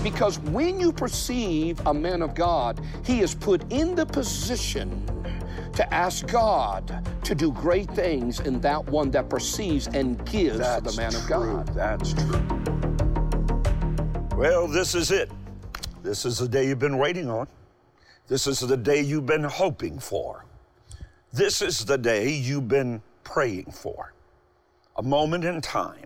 Because when you perceive a man of God, he is put in the position to ask God to do great things in that one that perceives and gives to the man of God. That's true. Well, this is it. This is the day you've been waiting on. This is the day you've been hoping for. This is the day you've been praying for. A moment in time,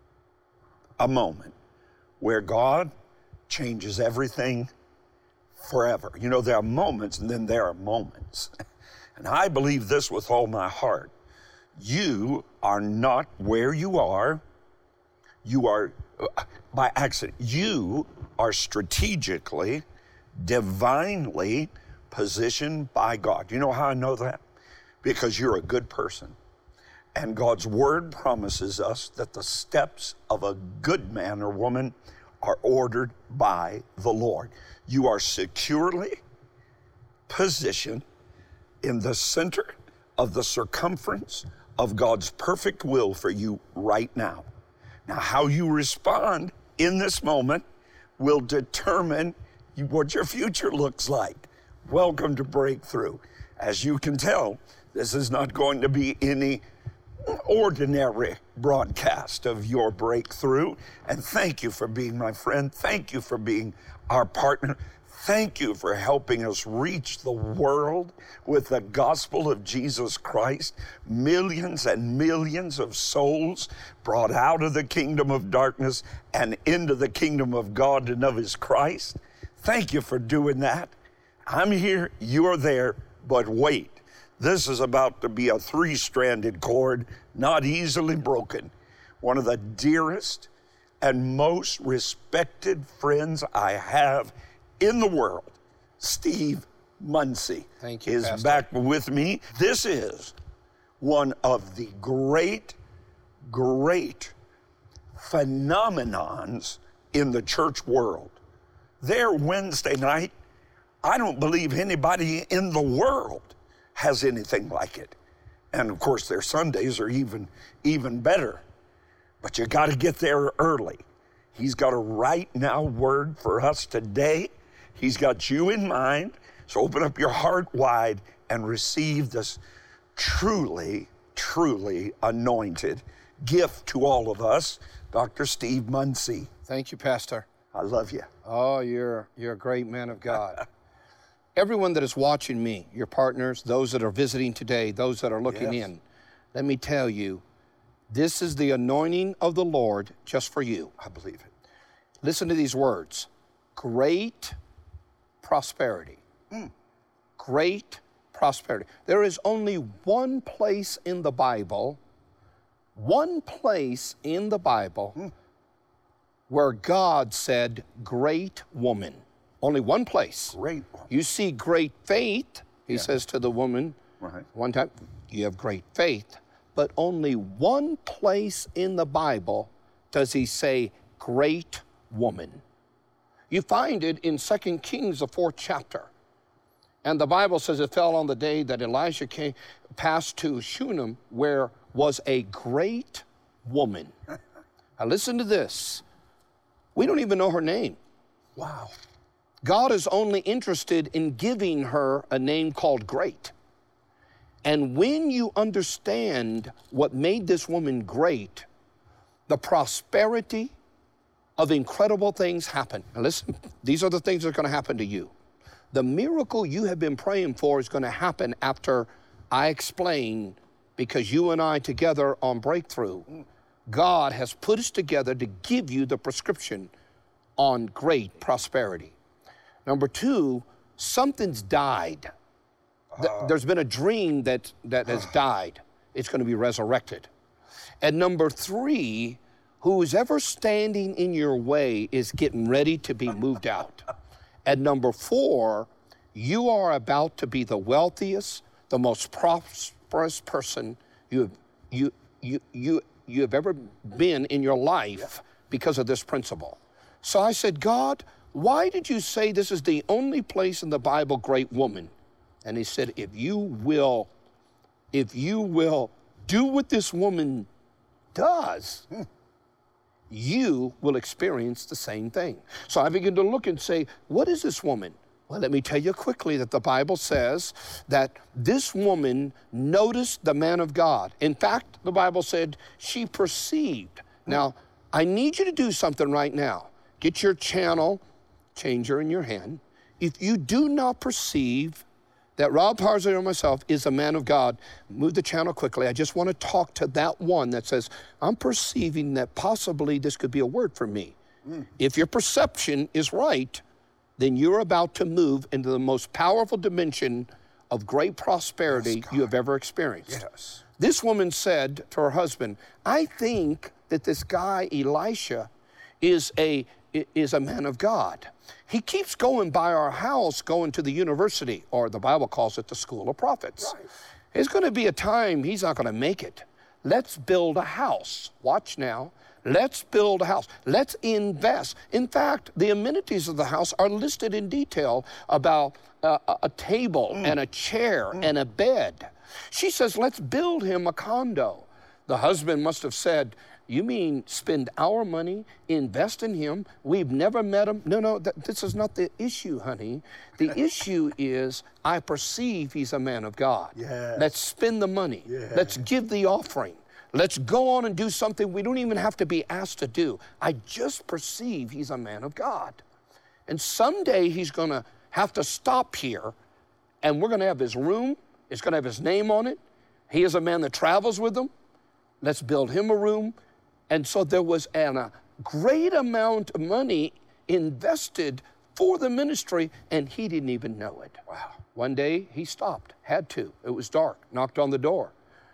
a moment where God changes everything forever. You know, there are moments and then there are moments. And I believe this with all my heart. You are not where you are. You are by accident. You are strategically, divinely positioned by God. You know how I know that? Because you're a good person. And God's word promises us that the steps of a good man or woman are ordered by the Lord. You are securely positioned in the center of the circumference of God's perfect will for you right now. Now, how you respond in this moment will determine what your future looks like. Welcome to Breakthrough. As you can tell, this is not going to be any ordinary broadcast of your breakthrough. And thank you for being my friend. Thank you for being our partner. Thank you for helping us reach the world with the gospel of Jesus Christ. Millions and millions of souls brought out of the kingdom of darkness and into the kingdom of God and of his Christ. Thank you for doing that. I'm here, you're there, but wait. This is about to be a three-stranded cord, not easily broken. One of the dearest and most respected friends I have in the world, Steve Munsey, Thank you, is Pastor. back with me. This is one of the great phenomenons in the church world. Their Wednesday night, I don't believe anybody in the world has anything like it. And of course, their Sundays are even better. But you got to get there early. He's got a right now word for us today. He's got you in mind. So open up your heart wide and receive this truly anointed gift to all of us, Dr. Steve Munsey. Thank you, Pastor. I love you. Oh, you're a great man of God. Everyone that is watching me, your partners, those that are visiting today, those that are looking in, let me tell you, this is the anointing of the Lord just for you. I believe it. Listen to these words. Great prosperity. Great prosperity. There is only one place in the Bible where God said, great woman. Only one place. Great woman. You see great faith, he says to the woman one time, you have great faith. But only one place in the Bible does he say, great woman. You find it in 2 Kings, the 4th chapter. And the Bible says it fell on the day that Elijah passed to Shunem, where was a great woman. Now listen to this. We don't even know her name. Wow. God is only interested in giving her a name called great. And when you understand what made this woman great, the prosperity of incredible things happen. Now listen, these are the things that are going to happen to you. The miracle you have been praying for is going to happen after I explain, because you and I together on Breakthrough, God has put us together to give you the prescription on great prosperity. Number two, something's died. There's been a dream that has died. It's going to be resurrected. And number three, who's ever standing in your way is getting ready to be moved out. And number four, you are about to be the wealthiest, the most prosperous person you have ever been in your life because of this principle. So I said, God, why did you say this is the only place in the Bible, great woman? And he said, if you will do what this woman does, you will experience the same thing. So I begin to look and say, what is this woman? Well, let me tell you quickly that the Bible says that this woman noticed the man of God. In fact, the Bible said she perceived. Now, I need you to do something right now. Get your channel changer in your hand. If you do not perceive that Rob Parzio or myself is a man of God, move the channel quickly. I just want to talk to that one that says, I'm perceiving that possibly this could be a word for me. If your perception is right, then you're about to move into the most powerful dimension of great prosperity you have ever experienced. Yes. This woman said to her husband, I think that this guy, Elisha, is a man of God. He keeps going by our house, going to the university, or the Bible calls it the school of prophets. Right. There's going to be a time he's not going to make it. Let's build a house. Watch now. Let's build a house. Let's invest. In fact, the amenities of the house are listed in detail about a table and a chair and a bed. She says, let's build him a condo. The husband must have said, you mean spend our money, invest in him? We've never met him. No, this is not the issue, honey. The issue is I perceive he's a man of God. Yes. Let's spend the money. Yes. Let's give the offering. Let's go on and do something we don't even have to be asked to do. I just perceive he's a man of God. And someday he's going to have to stop here, and we're going to have his room. It's going to have his name on it. He is a man that travels with them. Let's build him a room. And so there was a great amount of money invested for the ministry, and he didn't even know it. Wow. One day he stopped, had to. It was dark, knocked on the door.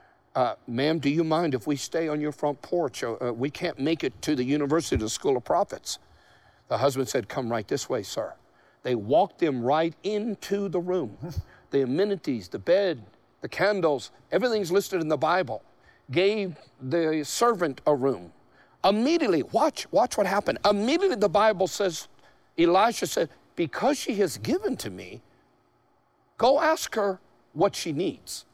Ma'am, do you mind if we stay on your front porch? We can't make it to the university, the school of prophets. The husband said, come right this way, sir. They walked him right into the room. The amenities, the bed, the candles, everything's listed in the Bible. Gave the servant a room. Immediately, watch what happened. Immediately the Bible says, Elisha said, because she has given to me, go ask her what she needs.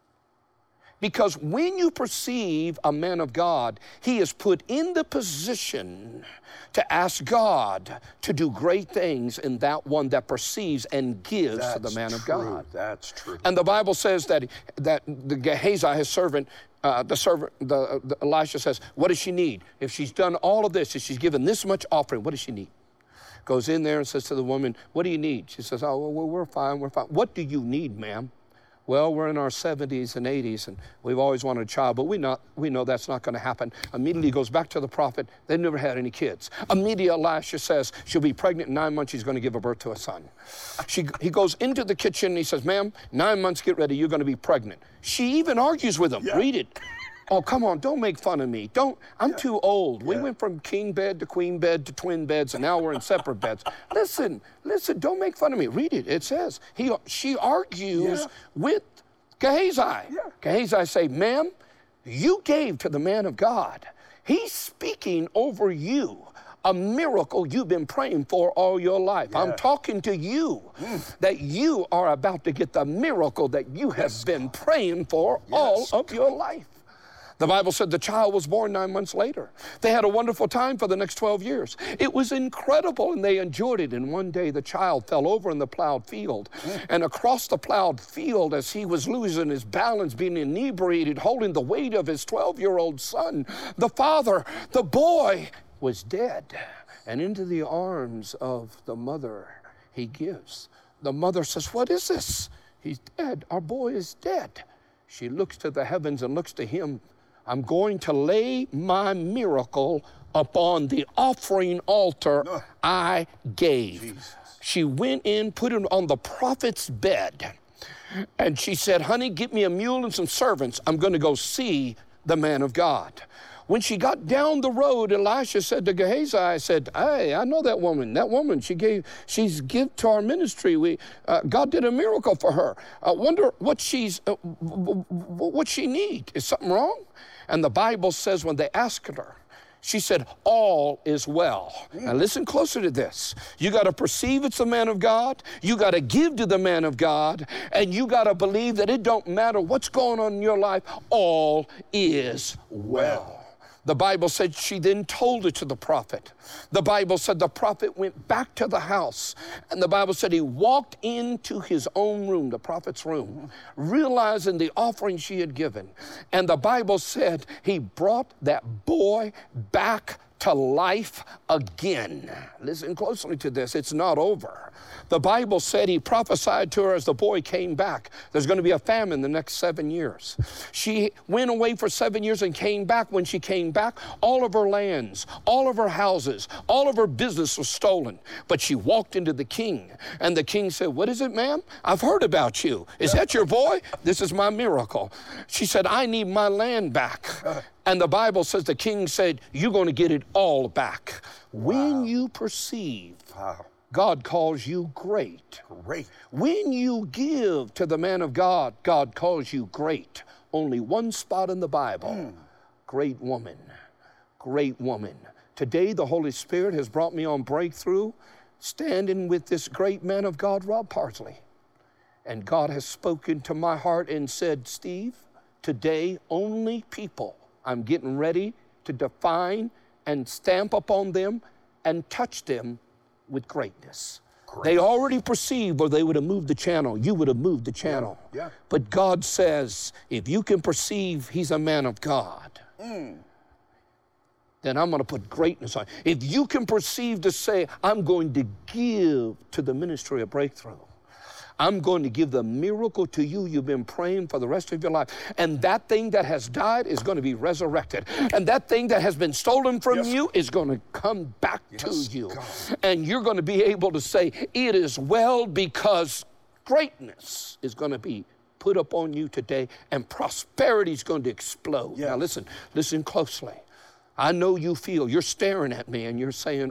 Because when you perceive a man of God, he is put in the position to ask God to do great things in that one that perceives and gives to the man of God. That's true. And the Bible says that the Gehazi, his servant, Elisha says, what does she need? If she's done all of this, if she's given this much offering, what does she need? Goes in there and says to the woman, what do you need? She says, oh, well, we're fine, we're fine. What do you need, ma'am? Well, we're in our 70s and 80s, and we've always wanted a child, but we know that's not going to happen. Immediately goes back to the prophet. They've never had any kids. Immediately Elisha says she'll be pregnant in 9 months. She's going to give birth to a son. He goes into the kitchen, and he says, ma'am, 9 months, get ready. You're going to be pregnant. She even argues with him. Yeah. Read it. Oh, come on, don't make fun of me. I'm too old. We went from king bed to queen bed to twin beds, and now we're in separate beds. Listen, don't make fun of me. Read it. It says, she argues with Gehazi. Yeah. Gehazi say, ma'am, you gave to the man of God. He's speaking over you. A miracle you've been praying for all your life. Yeah. I'm talking to you that you are about to get the miracle that you have been praying for all of your life. The Bible said the child was born 9 months later. They had a wonderful time for the next 12 years. It was incredible, and they enjoyed it. And one day the child fell over in the plowed field. And across the plowed field, as he was losing his balance, being inebriated, holding the weight of his 12-year-old son, the father, the boy, was dead. And into the arms of the mother he gives. The mother says, what is this? He's dead. Our boy is dead. She looks to the heavens and looks to him. I'm going to lay my miracle upon the offering altar I gave. Jesus. She went in, put it on the prophet's bed, and she said, honey, get me a mule and some servants. I'm going to go see the man of God. When she got down the road, Elisha said to Gehazi, I said, hey, I know that woman. That woman, she's give to our ministry. God did a miracle for her. I wonder what she need. Is something wrong? And the Bible says when they asked her, she said, all is well. Now listen closer to this. You got to perceive it's the man of God. You got to give to the man of God. And you got to believe that it don't matter what's going on in your life. All is well. The Bible said she then told it to the prophet. The Bible said the prophet went back to the house, and the Bible said he walked into his own room, the prophet's room, realizing the offering she had given. And the Bible said he brought that boy back to life again. Listen closely to this. It's not over. The Bible said he prophesied to her as the boy came back. There's going to be a famine the next 7 years. She went away for 7 years and came back. When she came back, all of her lands, all of her houses, all of her business was stolen. But she walked into the king, and the king said, "What is it, ma'am? I've heard about you. Is that your boy? This is my miracle." She said, "I need my land back." And the Bible says the king said, "You're going to get it all back." When you perceive God calls you great. Great. When you give to the man of God, God calls you great. Only one spot in the Bible. Great woman. Great woman. Today, the Holy Spirit has brought me on breakthrough, standing with this great man of God, Rob Parsley. And God has spoken to my heart and said, "Steve, today only people I'm getting ready to define and stamp upon them and touch them with greatness." Great. They already perceived, or they would have moved the channel. You would have moved the channel. Yeah. But God says, if you can perceive he's a man of God, then I'm going to put greatness on. If you can perceive to say, I'm going to give to the ministry of breakthrough, I'm going to give the miracle to you you've been praying for the rest of your life. And that thing that has died is going to be resurrected. And that thing that has been stolen from you is going to come back to you. God. And you're going to be able to say, it is well, because greatness is going to be put upon you today, and prosperity is going to explode. Now listen closely. I know you feel, you're staring at me and you're saying,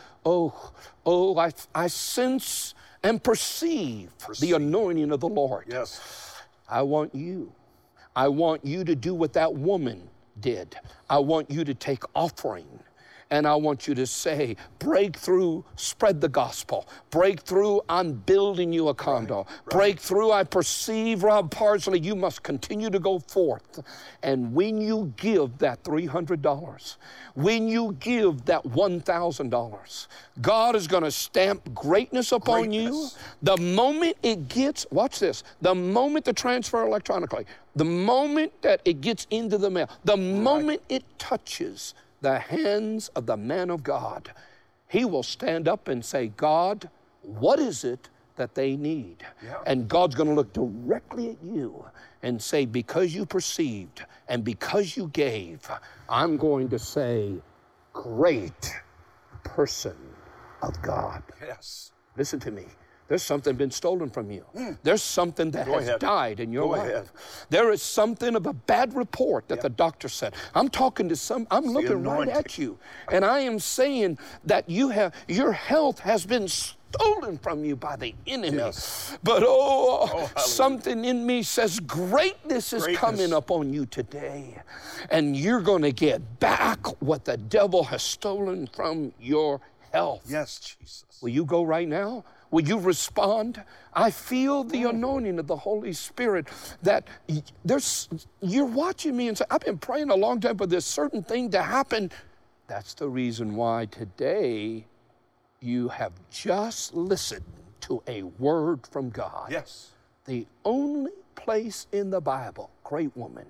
I sense and perceive the anointing of the Lord. Yes. I want you to do what that woman did. I want you to take offering. And I want you to say, breakthrough, spread the gospel. Breakthrough, I'm building you a condo. Right. Breakthrough, I perceive, Rob Parsley, you must continue to go forth. And when you give that $300, when you give that $1,000, God is going to stamp greatness upon you. The moment it gets, watch this, the moment the transfer electronically, the moment that it gets into the mail, the moment it touches the hands of the man of God, he will stand up and say, God, what is it that they need? And God's going to look directly at you and say, because you perceived and because you gave, I'm going to say, great person of God. Yes. Listen to me. There's something been stolen from you. There's something that has died in your life. There is something of a bad report that the doctor said. I'm talking to I'm looking right at you. And I am saying that your health has been stolen from you by the enemy. But something in me says greatness is coming upon you today. And you're going to get back what the devil has stolen from your health. Yes, Jesus. Will you go right now? Will you respond? I feel the anointing of the Holy Spirit that you're watching me and say, I've been praying a long time for this certain thing to happen. That's the reason why today you have just listened to a word from God. Yes. The only place in the Bible, great woman,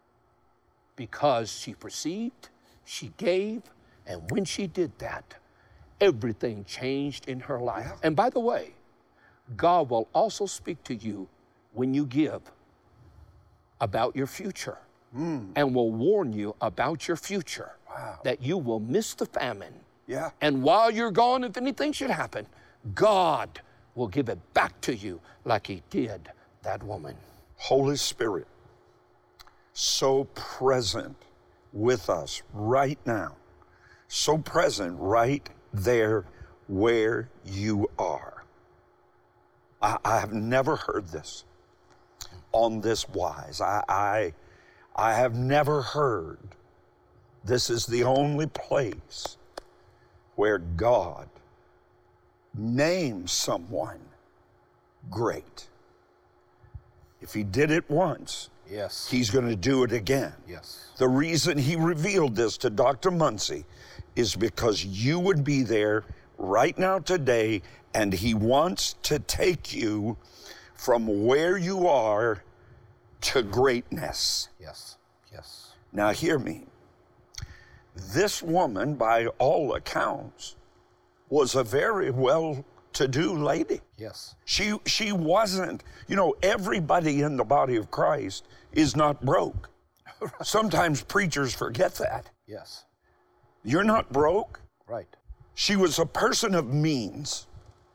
because she perceived, she gave, and when she did that, everything changed in her life. And by the way, God will also speak to you when you give about your future and will warn you about your future, that you will miss the famine. And while you're gone, if anything should happen, God will give it back to you like he did that woman. Holy Spirit, so present with us right now, so present right there where you are. I have never heard this on this wise. I have never heard this is the only place where God names someone great. If he did it once, Yes. He's going to do it again. Yes. The reason he revealed this to Dr. Muncie is because you would be there right now today, and he wants to take you from where you are to greatness. Yes. Yes. Now hear me. This woman, by all accounts, was a very well-to-do lady. Yes. She wasn't, everybody in the body of Christ is not broke. Sometimes preachers forget that. Yes. You're not broke. Right. She was a person of means.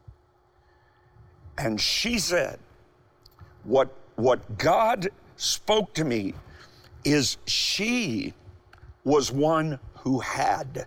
And she said, what God spoke to me is she was one who had.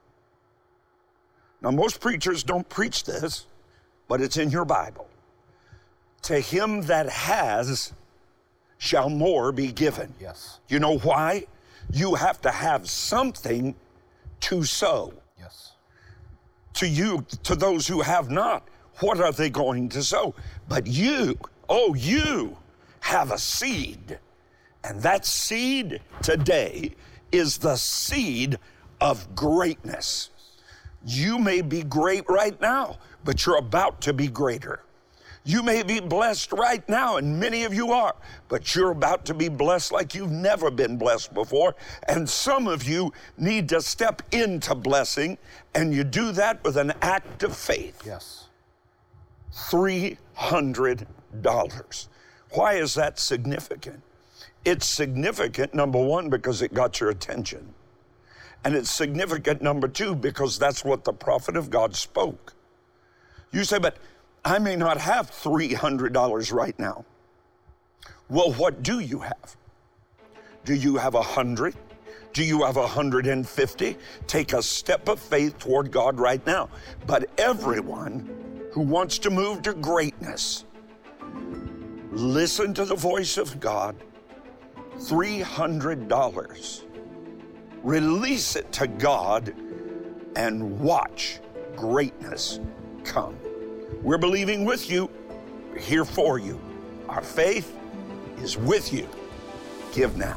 Now, most preachers don't preach this, but it's in your Bible. To him that has shall more be given. Yes. You know why? You have to have something to sow. Yes. To those who have not, what are they going to sow? But you have a seed. And that seed today is the seed of greatness. You may be great right now, but you're about to be greater. You may be blessed right now, and many of you are, but you're about to be blessed like you've never been blessed before. And some of you need to step into blessing, and you do that with an act of faith. Yes. $300. Why is that significant? It's significant, number one, because it got your attention. And it's significant, number two, because that's what the prophet of God spoke. You say, but I may not have $300 right now. Well, what do you have? Do you have 100? Do you have 150? Take a step of faith toward God right now. But everyone who wants to move to greatness, listen to the voice of God. $300. Release it to God and watch greatness come. We're believing with you. We're here for you. Our faith is with you. Give now.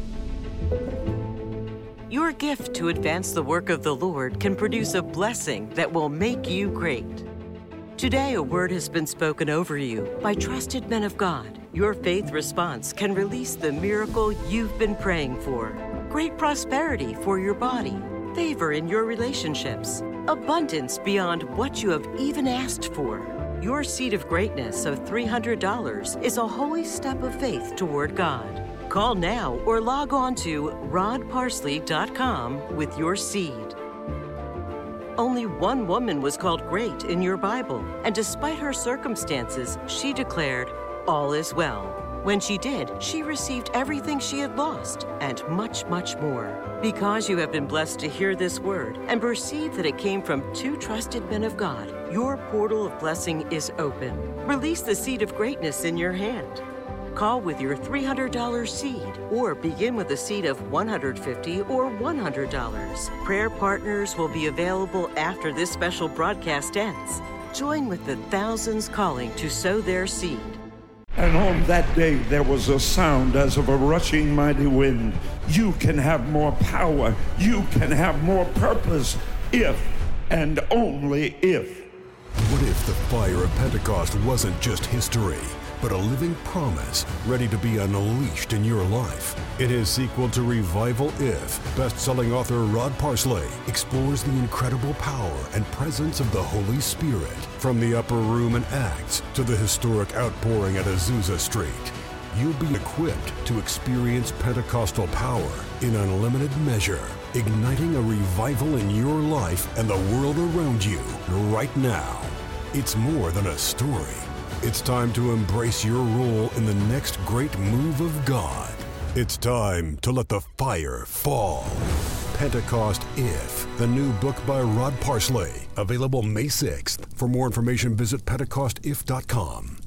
Your gift to advance the work of the Lord can produce a blessing that will make you great. Today, a word has been spoken over you by trusted men of God. Your faith response can release the miracle you've been praying for. Great prosperity for your body, favor in your relationships, abundance beyond what you have even asked for. Your seed of greatness of $300 is a holy step of faith toward God. Call now or log on to rodparsley.com with your seed. Only one woman was called great in your Bible, and despite her circumstances, she declared, "All is well." When she did, she received everything she had lost and much, much more. Because you have been blessed to hear this word and perceive that it came from two trusted men of God, your portal of blessing is open. Release the seed of greatness in your hand. Call with your $300 seed or begin with a seed of $150 or $100. Prayer partners will be available after this special broadcast ends. Join with the thousands calling to sow their seed. And on that day there was a sound as of a rushing mighty wind. You can have more power. You can have more purpose if and only if. What if the fire of Pentecost wasn't just history, but a living promise ready to be unleashed in your life? In his sequel to Revival If, best-selling author Rod Parsley explores the incredible power and presence of the Holy Spirit from the upper room in Acts to the historic outpouring at Azusa Street. You'll be equipped to experience Pentecostal power in unlimited measure, igniting a revival in your life and the world around you right now. It's more than a story. It's time to embrace your role in the next great move of God. It's time to let the fire fall. Pentecost If, the new book by Rod Parsley, available May 6th. For more information, visit PentecostIf.com.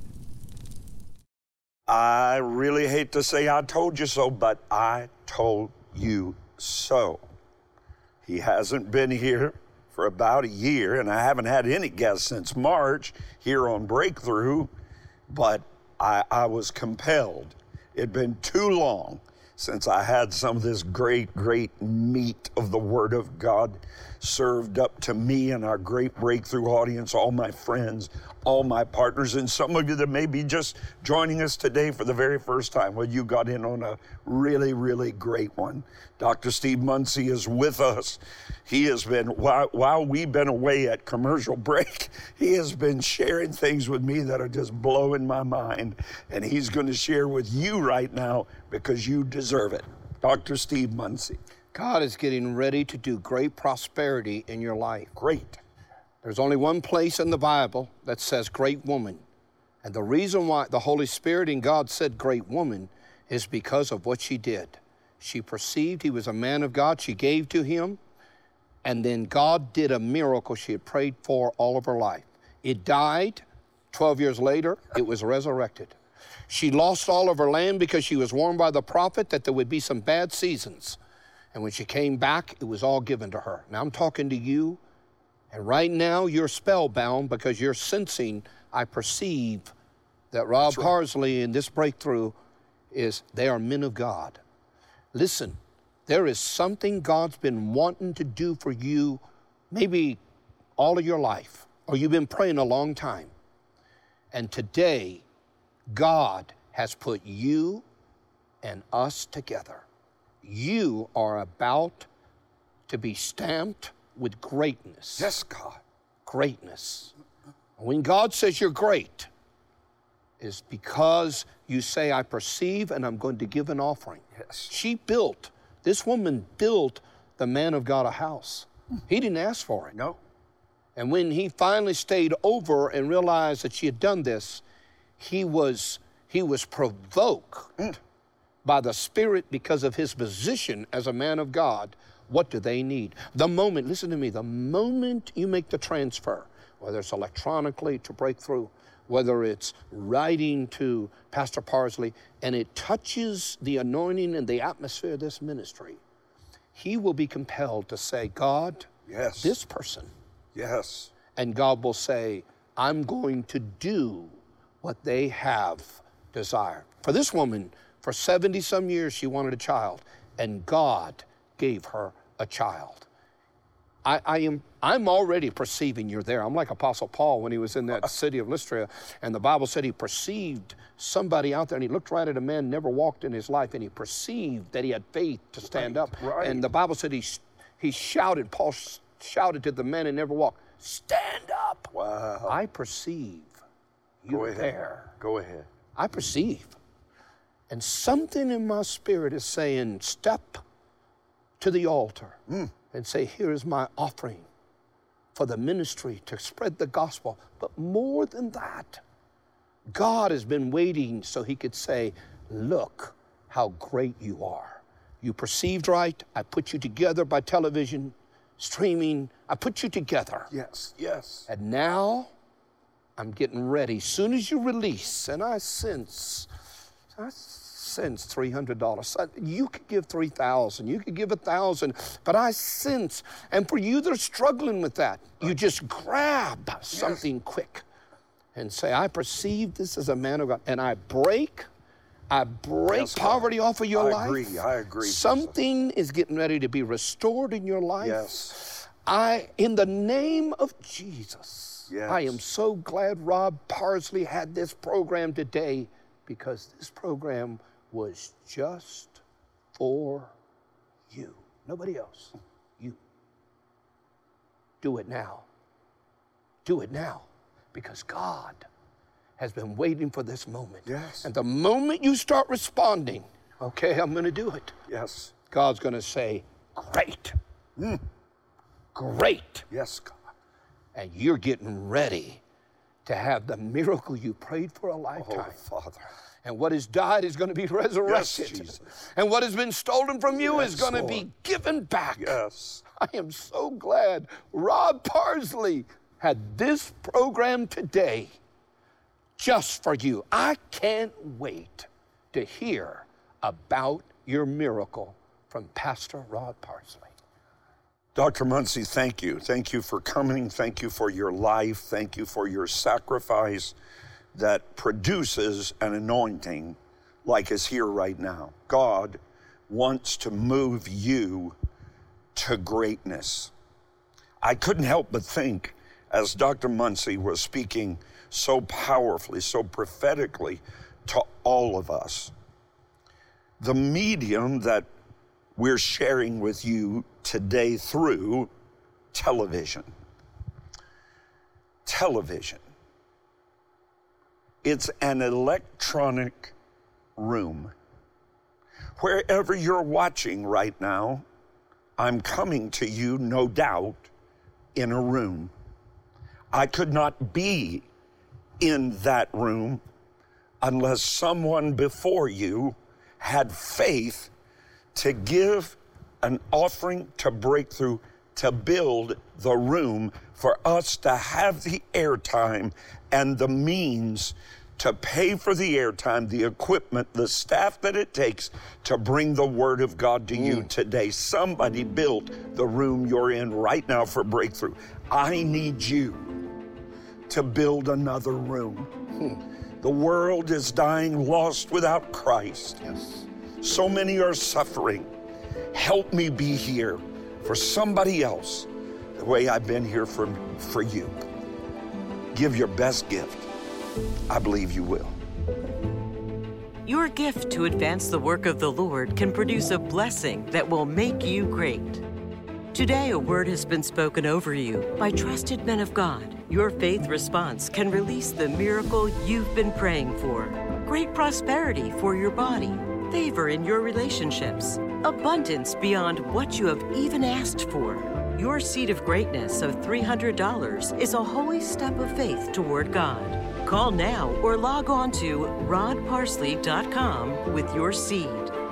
I really hate to say I told you so, but I told you so. He hasn't been here for about a year, and I haven't had any guests since March here on Breakthrough, but I was compelled. It'd been too long since I had some of this great, great meat of the Word of God served up to me and our great breakthrough audience, all my friends, all my partners, and some of you that may be just joining us today for the very first time. Well, you got in on a really, really great one. Dr. Steve Munsey is with us. He has been, while we've been away at commercial break, he has been sharing things with me that are just blowing my mind. And he's going to share with you right now because you deserve it. Dr. Steve Munsey. God is getting ready to do great prosperity in your life. Great. There's only one place in the Bible that says great woman. And the reason why the Holy Spirit and God said great woman is because of what she did. She perceived he was a man of God. She gave to him. And then God did a miracle she had prayed for all of her life. It died. 12 years later, it was resurrected. She lost all of her land because she was warned by the prophet that there would be some bad seasons. And when she came back, it was all given to her. Now I'm talking to you, and right now you're spellbound because you're sensing, I perceive that Rob Parsley in this breakthrough they are men of God. Listen, there is something God's been wanting to do for you maybe all of your life, or you've been praying a long time. And today, God has put you and us together. You are about to be stamped with greatness. Yes, God. Greatness. When God says you're great, is because you say, I perceive and I'm going to give an offering. Yes. This woman built the man of God a house. He didn't ask for it. No. And when he finally stayed over and realized that she had done this, he was provoked by the Spirit because of his position as a man of God. What do they need? Listen to me, the moment you make the transfer, whether it's electronically to Breakthrough, whether it's writing to Pastor Parsley, and it touches the anointing and the atmosphere of this ministry, he will be compelled to say, God, yes, this person. Yes. And God will say, I'm going to do what they have desired. For this woman, for 70-some years, she wanted a child, and God gave her a child. I'm already perceiving you're there. I'm like Apostle Paul when he was in that city of Lystra, and the Bible said he perceived somebody out there, and he looked right at a man never walked in his life, and he perceived that he had faith to stand up. Right. And the Bible said he shouted, Paul shouted to the man who never walked, stand up. Wow. I perceive you're there. Go ahead. I perceive. And something in my spirit is saying, step to the altar and say, here is my offering for the ministry to spread the gospel. But more than that, God has been waiting so he could say, look how great you are. You perceived right. I put you together by television, streaming. I put you together. Yes, yes. And now I'm getting ready. Soon as you release, and I sense $300. You could give $3,000. You could give $1,000. But I sense, and for you that are struggling with that, you just grab something quick and say, I perceive this as a man of God. And I break poverty off of your life. I agree. Something is getting ready to be restored in your life. Yes. In the name of Jesus, yes. I am so glad Rob Parsley had this program today, because this program was just for you. Nobody else. You. Do it now. Do it now. Because God has been waiting for this moment. Yes. And the moment you start responding, okay, I'm going to do it. Yes. God's going to say, great. Great. Yes, God. And you're getting ready to have the miracle you prayed for a lifetime. Oh, Father. And what has died is going to be resurrected. Yes, Jesus. And what has been stolen from you is going to Lord. be given back. Yes. I am so glad Rob Parsley had this program today just for you. I can't wait to hear about your miracle from Pastor Rob Parsley. Dr. Munsey, thank you. Thank you for coming. Thank you for your life. Thank you for your sacrifice that produces an anointing like is here right now. God wants to move you to greatness. I couldn't help but think, as Dr. Muncie was speaking so powerfully, so prophetically to all of us, the medium that we're sharing with you today through television. Television. It's an electronic room. Wherever you're watching right now, I'm coming to you, no doubt, in a room. I could not be in that room unless someone before you had faith to give an offering to Breakthrough to build the room for us to have the airtime and the means to pay for the airtime, the equipment, the staff that it takes to bring the Word of God to you today. Somebody built the room you're in right now for Breakthrough. I need you to build another room. The world is dying lost without Christ. Yes. So many are suffering. Help me be here for somebody else the way I've been here for you. Give your best gift. I believe you will. Your gift to advance the work of the Lord can produce a blessing that will make you great. Today, a word has been spoken over you by trusted men of God. Your faith response can release the miracle you've been praying for. Great prosperity for your body, favor in your relationships, abundance beyond what you have even asked for. Your seed of greatness of $300 is a holy step of faith toward God. Call now or log on to rodparsley.com with your seed.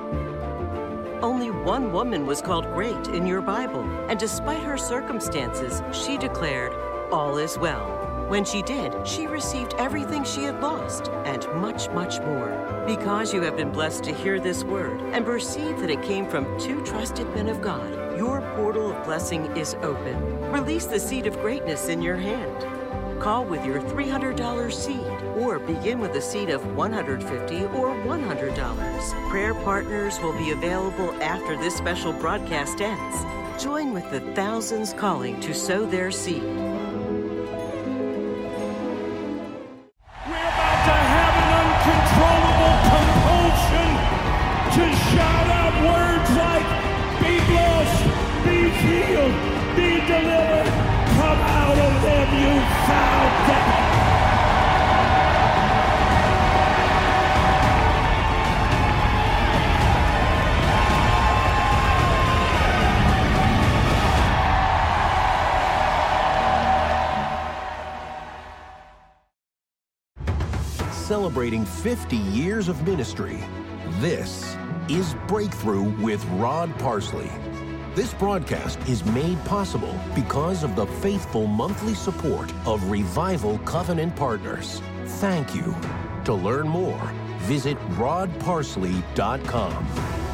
Only one woman was called great in your Bible, and despite her circumstances, she declared, "All is well." When she did, she received everything she had lost and much, much more. Because you have been blessed to hear this word and perceive that it came from two trusted men of God, your portal of blessing is open. Release the seed of greatness in your hand. Call with your $300 seed or begin with a seed of $150 or $100. Prayer partners will be available after this special broadcast ends. Join with the thousands calling to sow their seed. We're about to have an uncontrollable compulsion to shout out words like, be blessed, be healed, be delivered. Come out of them, you foul devil. Celebrating 50 years of ministry, this is Breakthrough with Rod Parsley. This broadcast is made possible because of the faithful monthly support of Revival Covenant Partners. Thank you. To learn more, visit rodparsley.com.